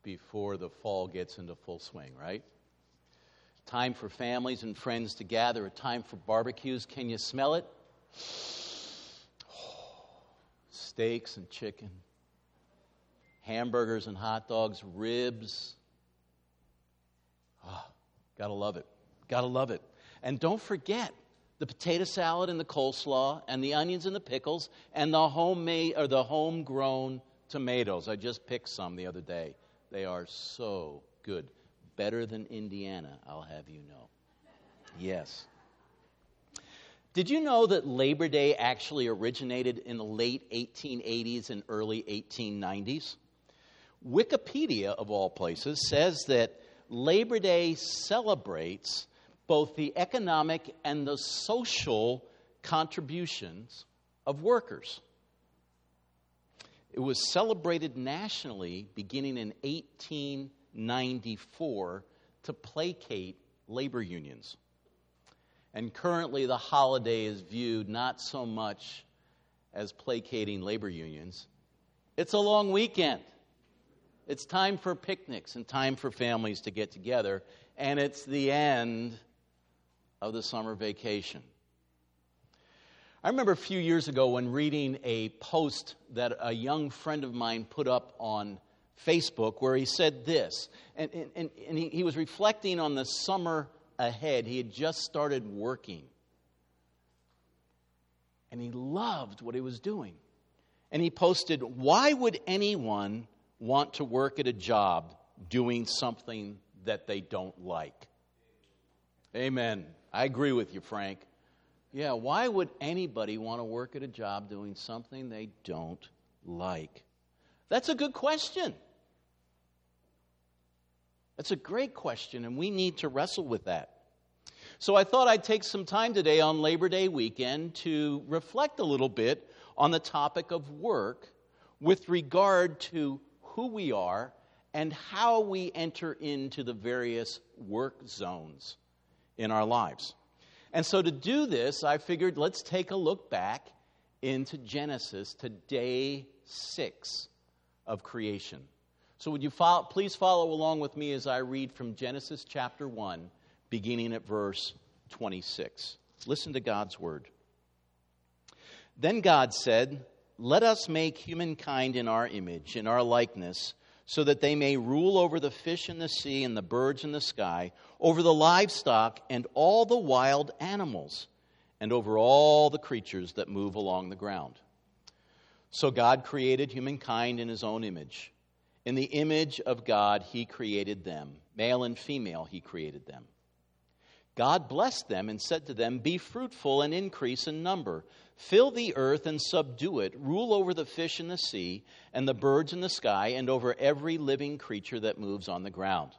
before the fall gets into full swing, right? Time for families and friends to gather, a time for barbecues. Can you smell it? Steaks and chicken, hamburgers and hot dogs, ribs. Gotta love it. Gotta love it. And don't forget the potato salad and the coleslaw and the onions and the pickles and the homemade or the homegrown tomatoes. I just picked some the other day. They are so good. Better than Indiana, I'll have you know. Yes. Did you know that Labor Day actually originated in the late 1880s and early 1890s? Wikipedia, of all places, says that Labor Day celebrates both the economic and the social contributions of workers. It was celebrated nationally beginning in 1894 to placate labor unions. And currently the holiday is viewed not so much as placating labor unions. It's a long weekend. It's time for picnics and time for families to get together. And it's the end of the summer vacation. I remember a few years ago when reading a post that a young friend of mine put up on Facebook where he said this. And he was reflecting on the summer ahead. He had just started working. And he loved what he was doing. And he posted, "Why would anyone want to work at a job doing something that they don't like?" Amen. I agree with you, Frank. Yeah, why would anybody want to work at a job doing something they don't like? That's a good question. That's a great question, and we need to wrestle with that. So I thought I'd take some time today on Labor Day weekend to reflect a little bit on the topic of work with regard to who we are and how we enter into the various work zones in our lives. And so to do this, I figured let's take a look back into Genesis to day 6 of creation. So would you please follow along with me as I read from Genesis chapter 1, beginning at verse 26. Listen to God's word. Then God said, "Let us make humankind in our image, in our likeness, so that they may rule over the fish in the sea and the birds in the sky, over the livestock and all the wild animals, and over all the creatures that move along the ground." So God created humankind in his own image. In the image of God, he created them. Male and female, he created them. God blessed them and said to them, "Be fruitful and increase in number. Fill the earth and subdue it. Rule over the fish in the sea and the birds in the sky and over every living creature that moves on the ground."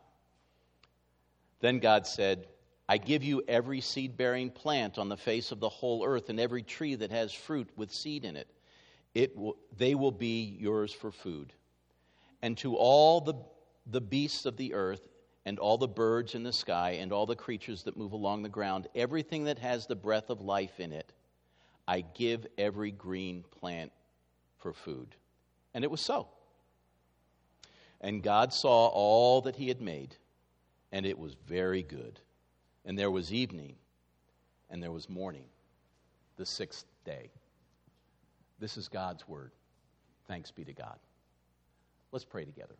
Then God said, "I give you every seed-bearing plant on the face of the whole earth and every tree that has fruit with seed in it. They will be yours for food. And to all the beasts of the earth and all the birds in the sky and all the creatures that move along the ground, everything that has the breath of life in it, I give every green plant for food." And it was so. And God saw all that he had made, and it was very good. And there was evening, and there was morning, the 6th day. This is God's word. Thanks be to God. Let's pray together.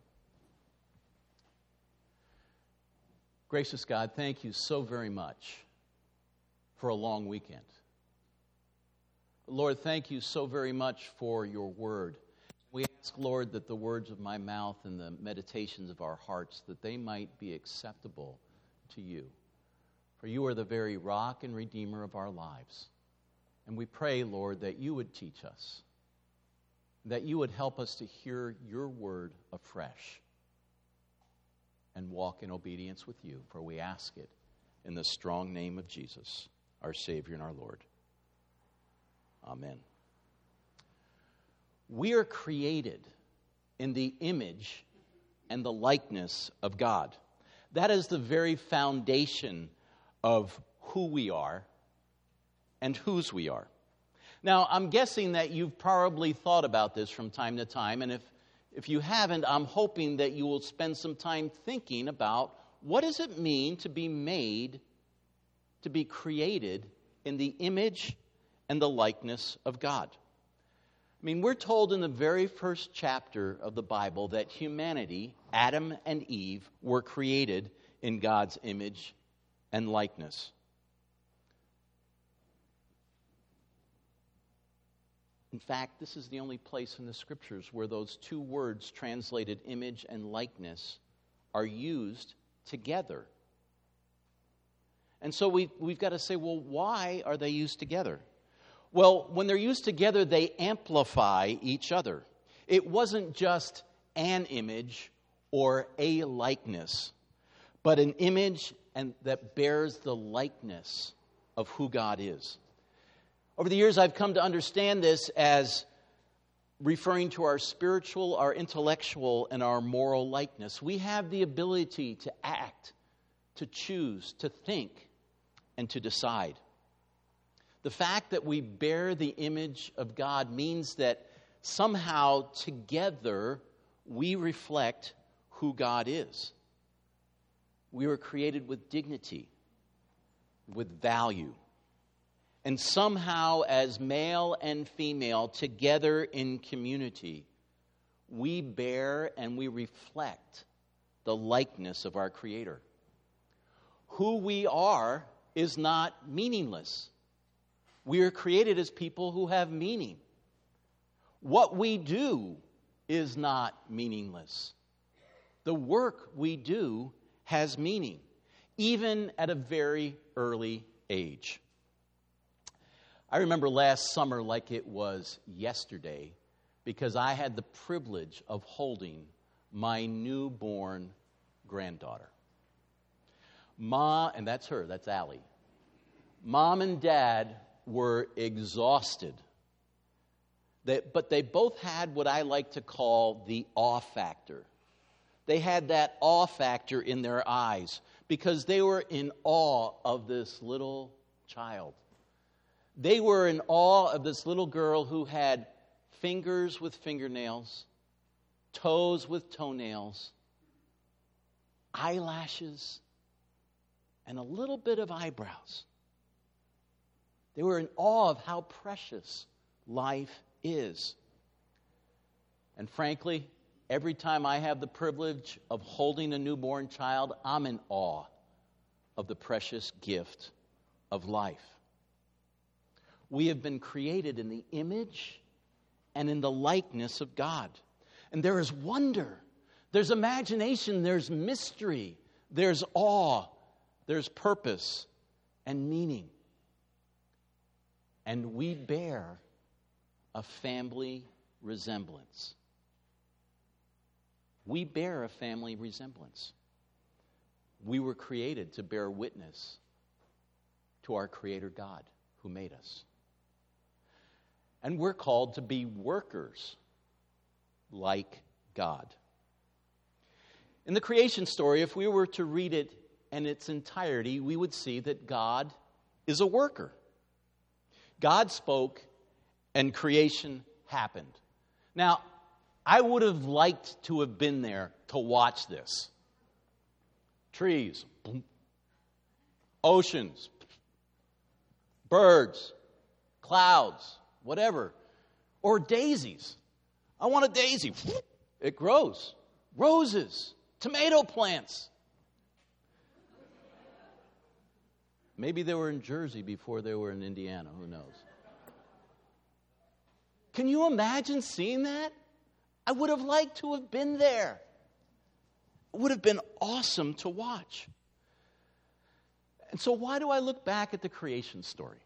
Gracious God, thank you so very much for a long weekend. Lord, thank you so very much for your word. We ask, Lord, that the words of my mouth and the meditations of our hearts, that they might be acceptable to you. For you are the very rock and redeemer of our lives. And we pray, Lord, that you would teach us, that you would help us to hear your word afresh and walk in obedience with you, for we ask it in the strong name of Jesus, our Savior and our Lord. Amen. We are created in the image and the likeness of God. That is the very foundation of who we are and whose we are. Now, I'm guessing that you've probably thought about this from time to time, and if If you haven't, I'm hoping that you will spend some time thinking about what does it mean to be made, to be created in the image and the likeness of God. I mean, we're told in the very first chapter of the Bible that humanity, Adam and Eve, were created in God's image and likeness. In fact, this is the only place in the Scriptures where those two words translated image and likeness are used together. And so we've got to say, well, why are they used together? Well, when they're used together, they amplify each other. It wasn't just an image or a likeness, but an image that bears the likeness of who God is. Over the years, I've come to understand this as referring to our spiritual, our intellectual, and our moral likeness. We have the ability to act, to choose, to think, and to decide. The fact that we bear the image of God means that somehow together we reflect who God is. We were created with dignity, with value. And somehow, as male and female, together in community, we bear and we reflect the likeness of our Creator. Who we are is not meaningless. We are created as people who have meaning. What we do is not meaningless. The work we do has meaning, even at a very early age. I remember last summer like it was yesterday because I had the privilege of holding my newborn granddaughter. And that's her, that's Allie. Mom and Dad were exhausted. But they both had what I like to call the awe factor. They had that awe factor in their eyes because they were in awe of this little child. They were in awe of this little girl who had fingers with fingernails, toes with toenails, eyelashes, and a little bit of eyebrows. They were in awe of how precious life is. And frankly, every time I have the privilege of holding a newborn child, I'm in awe of the precious gift of life. We have been created in the image and in the likeness of God. And there is wonder, there's imagination, there's mystery, there's awe, there's purpose and meaning. And we bear a family resemblance. We bear a family resemblance. We were created to bear witness to our Creator God who made us. And we're called to be workers like God. In the creation story, if we were to read it in its entirety, we would see that God is a worker. God spoke and creation happened. Now, I would have liked to have been there to watch this. Trees, boom. Oceans, birds, clouds, whatever. Or daisies. I want a daisy. It grows. Roses, tomato plants. Maybe they were in Jersey before they were in Indiana. Who knows? Can you imagine seeing that? I would have liked to have been there. It would have been awesome to watch. And so why do I look back at the creation story?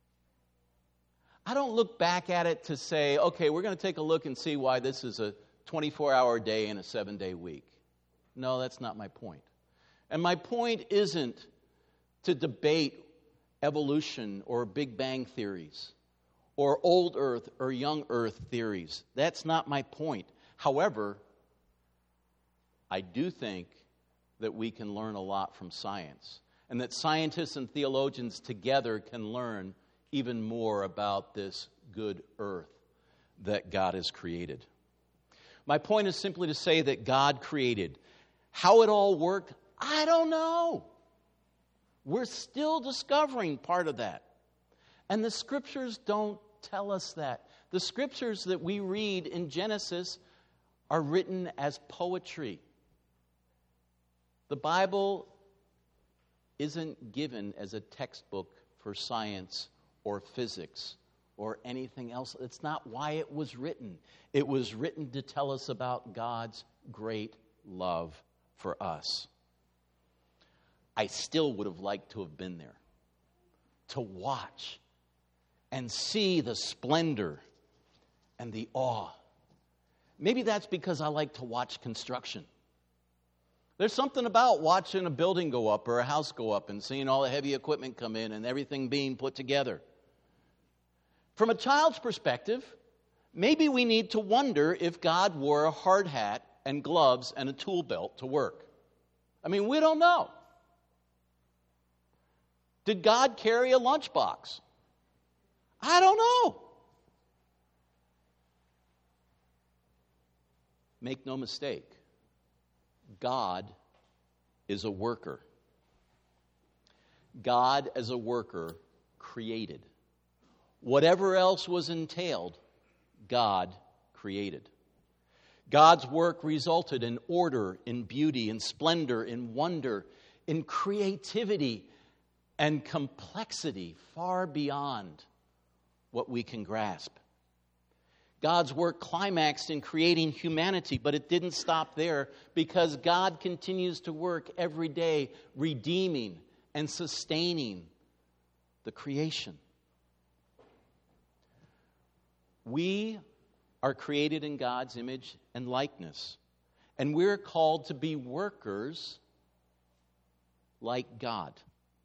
I don't look back at it to say, okay, we're going to take a look and see why this is a 24-hour day and a 7-day week. No, that's not my point. And my point isn't to debate evolution or Big Bang theories or old Earth or young Earth theories. That's not my point. However, I do think that we can learn a lot from science, and that scientists and theologians together can learn even more about this good earth that God has created. My point is simply to say that God created. How it all worked, I don't know. We're still discovering part of that. And the Scriptures don't tell us that. The Scriptures that we read in Genesis are written as poetry. The Bible isn't given as a textbook for science or physics or anything else. It's not why it was written. It was written to tell us about God's great love for us. I still would have liked to have been there, to watch and see the splendor and the awe. Maybe that's because I like to watch construction. There's something about watching a building go up or a house go up and seeing all the heavy equipment come in and everything being put together. From a child's perspective, maybe we need to wonder if God wore a hard hat and gloves and a tool belt to work. I mean, we don't know. Did God carry a lunchbox? I don't know. Make no mistake, God is a worker. God, as a worker, created. Whatever else was entailed, God created. God's work resulted in order, in beauty, in splendor, in wonder, in creativity and complexity far beyond what we can grasp. God's work climaxed in creating humanity, but it didn't stop there, because God continues to work every day, redeeming and sustaining the creation. We are created in God's image and likeness, and we're called to be workers like God.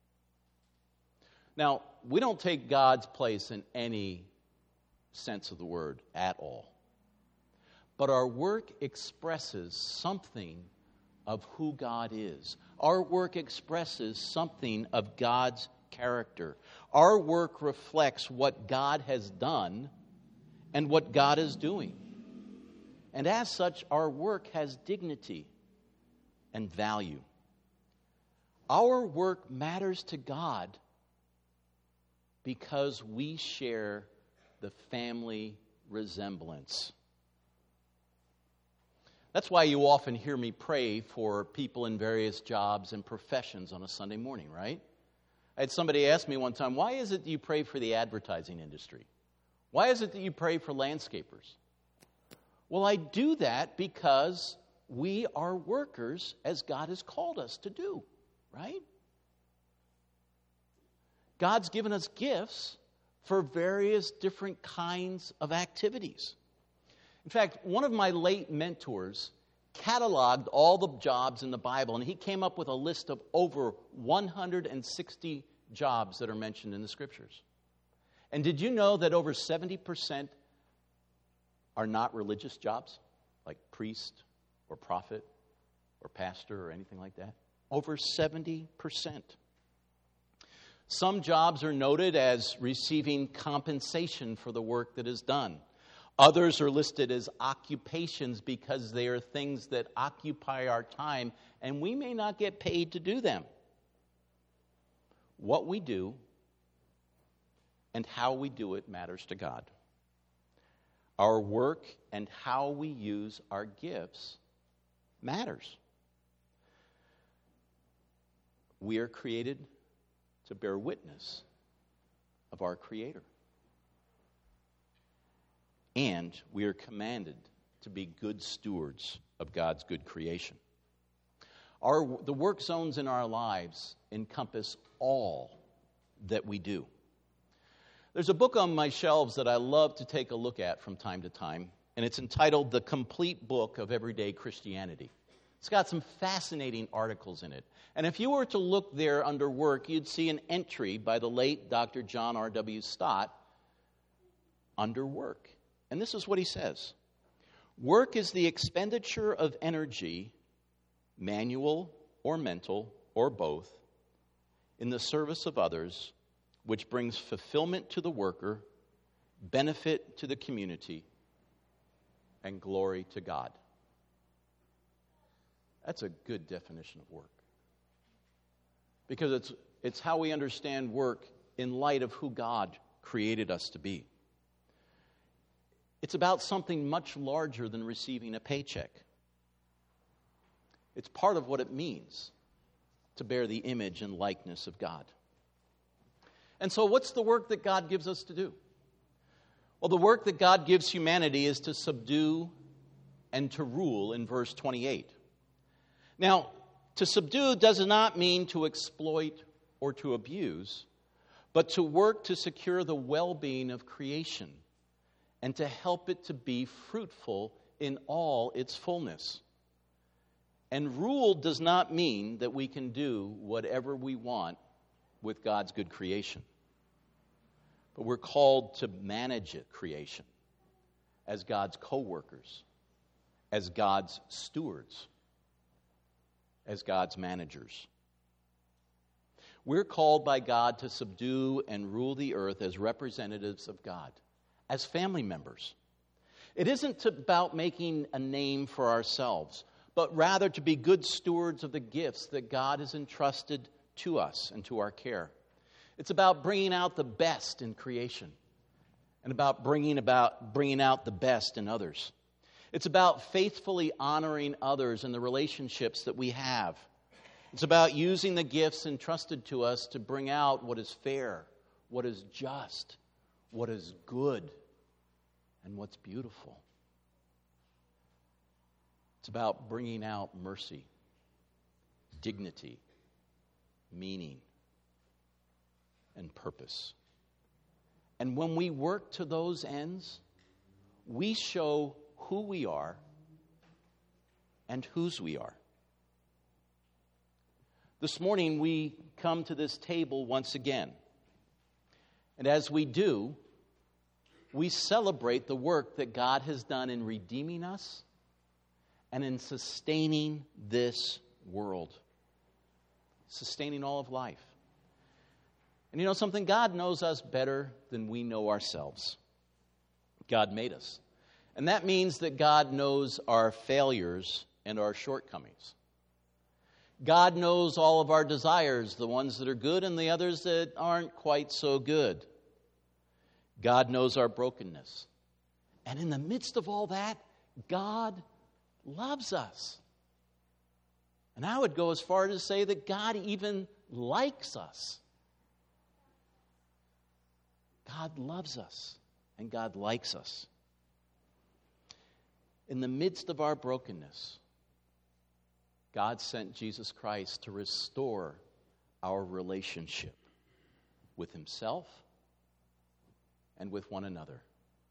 Now, we don't take God's place in any sense of the word at all. But our work expresses something of who God is. Our work expresses something of God's character. Our work reflects what God has done and what God is doing. And as such, our work has dignity and value. Our work matters to God because we share the family resemblance. That's why you often hear me pray for people in various jobs and professions on a Sunday morning, right? I had somebody ask me one time, why is it that you pray for the advertising industry? Why is it that you pray for landscapers? Well, I do that because we are workers as God has called us to do, right? God's given us gifts for various different kinds of activities. In fact, one of my late mentors cataloged all the jobs in the Bible, and he came up with a list of over 160 jobs that are mentioned in the Scriptures. And did you know that over 70% are not religious jobs, like priest or prophet or pastor or anything like that? Over 70%. Some jobs are noted as receiving compensation for the work that is done. Others are listed as occupations because they are things that occupy our time, and we may not get paid to do them. What we do and how we do it matters to God. Our work and how we use our gifts matters. We are created to bear witness of our Creator. And we are commanded to be good stewards of God's good creation. The work zones in our lives encompass all that we do. There's a book on my shelves that I love to take a look at from time to time, and it's entitled The Complete Book of Everyday Christianity. It's got some fascinating articles in it. And if you were to look there under work, you'd see an entry by the late Dr. John R.W. Stott under work. And this is what he says. Work is the expenditure of energy, manual or mental or both, in the service of others, which brings fulfillment to the worker, benefit to the community, and glory to God. That's a good definition of work. Because it's how we understand work in light of who God created us to be. It's about something much larger than receiving a paycheck. It's part of what it means to bear the image and likeness of God. And so what's the work that God gives us to do? Well, the work that God gives humanity is to subdue and to rule in verse 28. Now, to subdue does not mean to exploit or to abuse, but to work to secure the well-being of creation and to help it to be fruitful in all its fullness. And rule does not mean that we can do whatever we want with God's good creation. But we're called to manage creation as God's co-workers, as God's stewards, as God's managers. We're called by God to subdue and rule the earth as representatives of God, as family members. It isn't about making a name for ourselves, but rather to be good stewards of the gifts that God has entrusted to us and to our care. It's about bringing out the best in creation and about bringing out the best in others. It's about faithfully honoring others in the relationships that we have. It's about using the gifts entrusted to us to bring out what is fair, what is just, what is good, and what's beautiful. It's about bringing out mercy, dignity, meaning, and purpose. And when we work to those ends, we show who we are and whose we are. This morning we come to this table once again. And as we do, we celebrate the work that God has done in redeeming us and in sustaining this world, sustaining all of life. And you know something? God knows us better than we know ourselves. God made us. And that means that God knows our failures and our shortcomings. God knows all of our desires, the ones that are good and the others that aren't quite so good. God knows our brokenness. And in the midst of all that, God loves us. And I would go as far as to say that God even likes us. God loves us and God likes us. In the midst of our brokenness, God sent Jesus Christ to restore our relationship with Himself and with one another.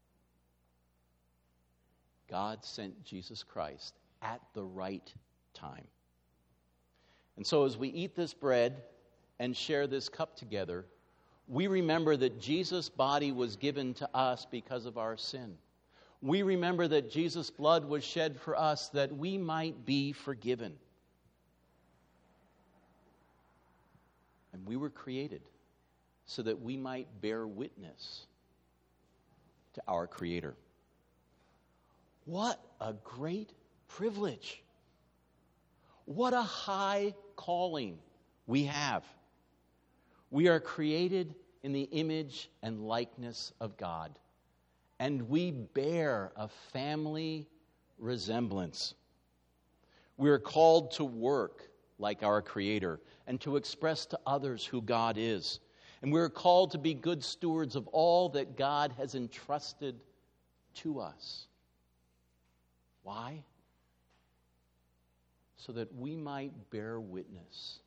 God sent Jesus Christ at the right time. And so as we eat this bread and share this cup together, we remember that Jesus' body was given to us because of our sin. We remember that Jesus' blood was shed for us that we might be forgiven. And we were created so that we might bear witness to our Creator. What a great privilege. What a high calling we have. We are created in the image and likeness of God, and we bear a family resemblance. We are called to work like our Creator and to express to others who God is. And we are called to be good stewards of all that God has entrusted to us. Why? So that we might bear witness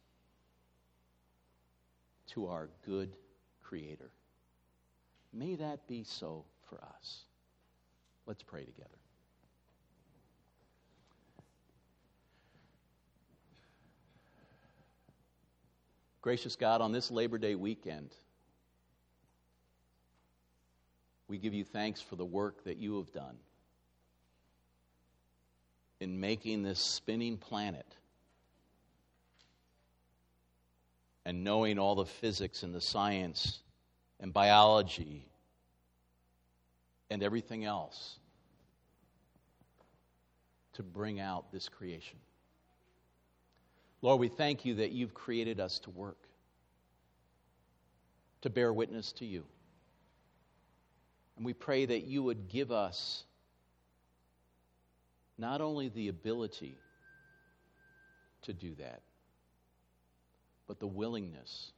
to our good Creator. May that be so for us. Let's pray together. Gracious God, on this Labor Day weekend, we give you thanks for the work that you have done in making this spinning planet and knowing all the physics and the science and biology and everything else to bring out this creation. Lord, we thank you that you've created us to work, to bear witness to you. And we pray that you would give us not only the ability to do that, but the willingness,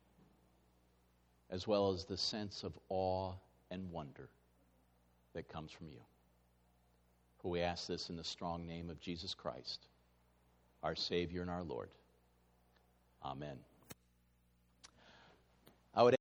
as well as the sense of awe and wonder that comes from you. For we ask this in the strong name of Jesus Christ, our Savior and our Lord. Amen. I would